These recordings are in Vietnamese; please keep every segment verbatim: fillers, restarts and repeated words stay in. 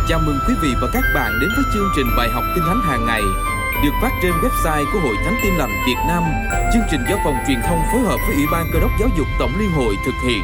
Chào mừng quý vị và các bạn đến với chương trình bài học Kinh Thánh hàng ngày được phát trên website của Hội Thánh Tin Lành Việt Nam. Chương trình do Phòng Truyền thông phối hợp với Ủy ban Cơ đốc Giáo dục Tổng Liên hội thực hiện.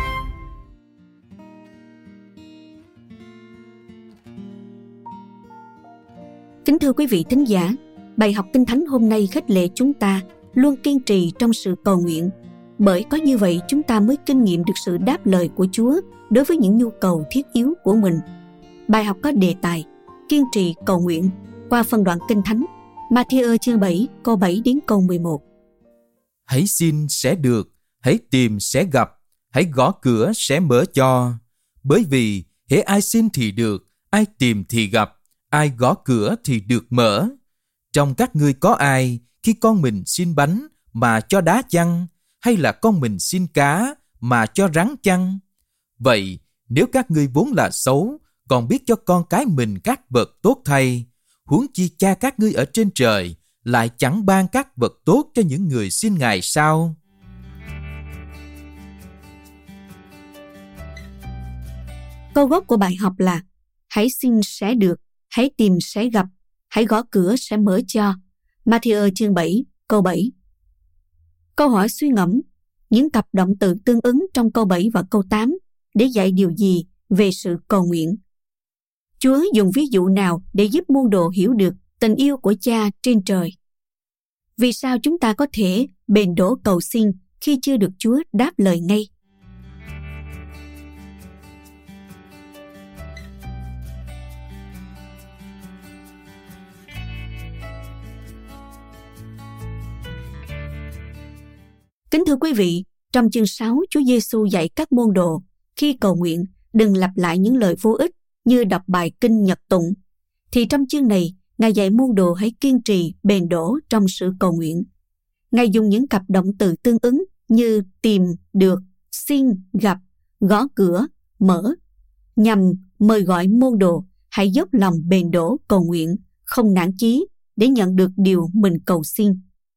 Kính thưa quý vị thính giả, bài học Kinh Thánh hôm nay khích lệ chúng ta luôn kiên trì trong sự cầu nguyện, bởi có như vậy chúng ta mới kinh nghiệm được sự đáp lời của Chúa đối với những nhu cầu thiết yếu của mình. Bài học có đề tài kiên trì cầu nguyện qua phân đoạn Kinh Thánh Ma-thi-ơ chương bảy câu bảy đến câu mười một. Hãy xin sẽ được, hãy tìm sẽ gặp, hãy gõ cửa sẽ mở cho. Bởi vì hễ ai xin thì được, ai tìm thì gặp, ai gõ cửa thì được mở. Trong các ngươi có ai khi con mình xin bánh mà cho đá chăng, hay là con mình xin cá mà cho rắn chăng? Vậy nếu các ngươi vốn là xấu, còn biết cho con cái mình các vật tốt thay, huống chi Cha các ngươi ở trên trời lại chẳng ban các vật tốt cho những người xin Ngài sao? Câu gốc của bài học là hãy xin sẽ được, hãy tìm sẽ gặp, hãy gõ cửa sẽ mở cho. Ma-thi-ơ chương bảy câu bảy. Câu hỏi suy ngẫm những cặp động từ tương ứng trong câu bảy và câu tám để dạy điều gì về sự cầu nguyện? Chúa dùng ví dụ nào để giúp môn đồ hiểu được tình yêu của Cha trên trời? Vì sao chúng ta có thể bền đổ cầu xin khi chưa được Chúa đáp lời ngay? Kính thưa quý vị, trong chương sáu, Chúa Giêsu dạy các môn đồ khi cầu nguyện đừng lặp lại những lời vô ích như đọc bài kinh nhật tụng. Thì trong chương này, Ngài dạy môn đồ hãy kiên trì, bền đổ trong sự cầu nguyện. Ngài dùng những cặp động từ tương ứng như tìm, được, xin, gặp, gõ cửa, mở, nhằm mời gọi môn đồ hãy dốc lòng bền đổ cầu nguyện, không nản chí để nhận được điều mình cầu xin.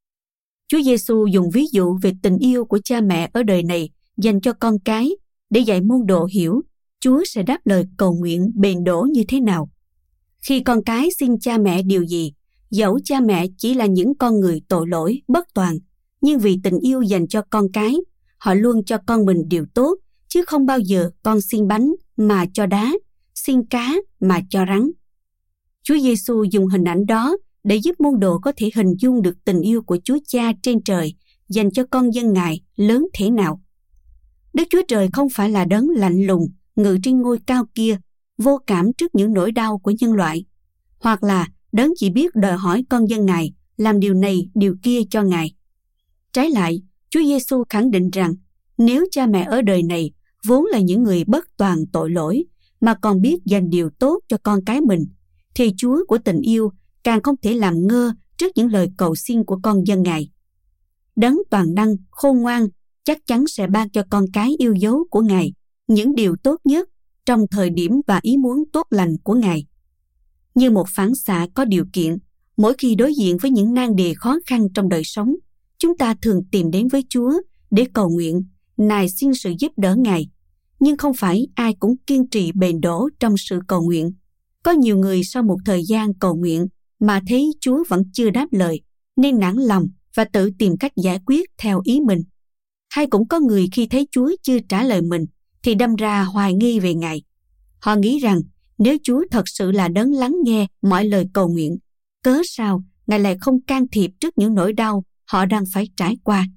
Chúa Giêsu dùng ví dụ về tình yêu của cha mẹ ở đời này dành cho con cái để dạy môn đồ hiểu Chúa sẽ đáp lời cầu nguyện bền đổ như thế nào. Khi con cái xin cha mẹ điều gì, dẫu cha mẹ chỉ là những con người tội lỗi, bất toàn, nhưng vì tình yêu dành cho con cái, họ luôn cho con mình điều tốt, chứ không bao giờ con xin bánh mà cho đá, xin cá mà cho rắn. Chúa Giêsu dùng hình ảnh đó để giúp môn đồ có thể hình dung được tình yêu của Chúa Cha trên trời dành cho con dân Ngài lớn thế nào. Đức Chúa Trời không phải là đấng lạnh lùng, ngự trên ngôi cao kia, vô cảm trước những nỗi đau của nhân loại, hoặc là đấng chỉ biết đòi hỏi con dân Ngài làm điều này, điều kia cho Ngài. Trái lại, Chúa Giêsu khẳng định rằng nếu cha mẹ ở đời này vốn là những người bất toàn tội lỗi mà còn biết dành điều tốt cho con cái mình, thì Chúa của tình yêu càng không thể làm ngơ trước những lời cầu xin của con dân Ngài. Đấng toàn năng, khôn ngoan chắc chắn sẽ ban cho con cái yêu dấu của Ngài những điều tốt nhất trong thời điểm và ý muốn tốt lành của Ngài. Như một phản xạ có điều kiện, mỗi khi đối diện với những nan đề khó khăn trong đời sống, chúng ta thường tìm đến với Chúa để cầu nguyện, nài xin sự giúp đỡ Ngài. Nhưng không phải ai cũng kiên trì bền đổ trong sự cầu nguyện. Có nhiều người sau một thời gian cầu nguyện mà thấy Chúa vẫn chưa đáp lời, nên nản lòng và tự tìm cách giải quyết theo ý mình. Hay cũng có người khi thấy Chúa chưa trả lời mình thì đâm ra hoài nghi về Ngài. Họ nghĩ rằng nếu Chúa thật sự là đấng lắng nghe mọi lời cầu nguyện, cớ sao Ngài lại không can thiệp trước những nỗi đau họ đang phải trải qua.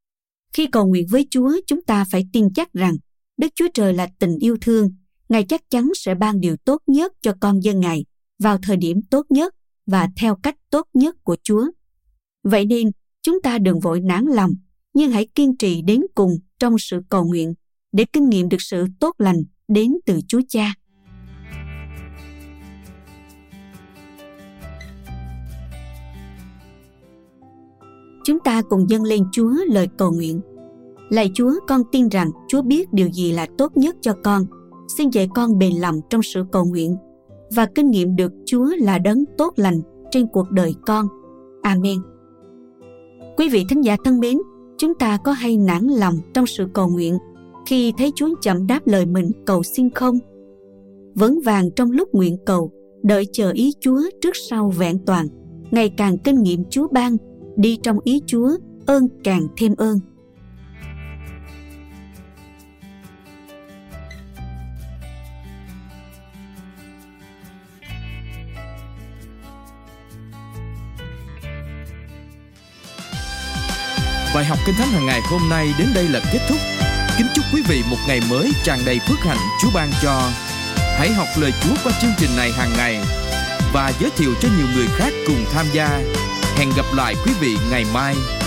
Khi cầu nguyện với Chúa, chúng ta phải tin chắc rằng Đức Chúa Trời là tình yêu thương. Ngài chắc chắn sẽ ban điều tốt nhất cho con dân Ngài vào thời điểm tốt nhất và theo cách tốt nhất của Chúa. Vậy nên, chúng ta đừng vội nản lòng, nhưng hãy kiên trì đến cùng trong sự cầu nguyện để kinh nghiệm được sự tốt lành đến từ Chúa Cha. Chúng ta cùng dâng lên Chúa lời cầu nguyện. Lạy Chúa, con tin rằng Chúa biết điều gì là tốt nhất cho con. Xin dạy con bền lòng trong sự cầu nguyện và kinh nghiệm được Chúa là đấng tốt lành trên cuộc đời con. Amen. Quý vị thính giả thân mến, chúng ta có hay nản lòng trong sự cầu nguyện khi thấy Chúa chậm đáp lời mình cầu xin không? vững vàng trong lúc nguyện cầu, đợi chờ ý Chúa trước sau vẹn toàn, ngày càng kinh nghiệm Chúa ban, đi trong ý Chúa, ơn càng thêm ơn. Bài học Kinh Thánh hàng ngày hôm nay đến đây là kết thúc. Kính chúc quý vị một ngày mới tràn đầy phước hạnh Chúa ban cho. Hãy học lời Chúa qua chương trình này hàng ngày và giới thiệu cho nhiều người khác cùng tham gia. Hẹn gặp lại quý vị ngày mai.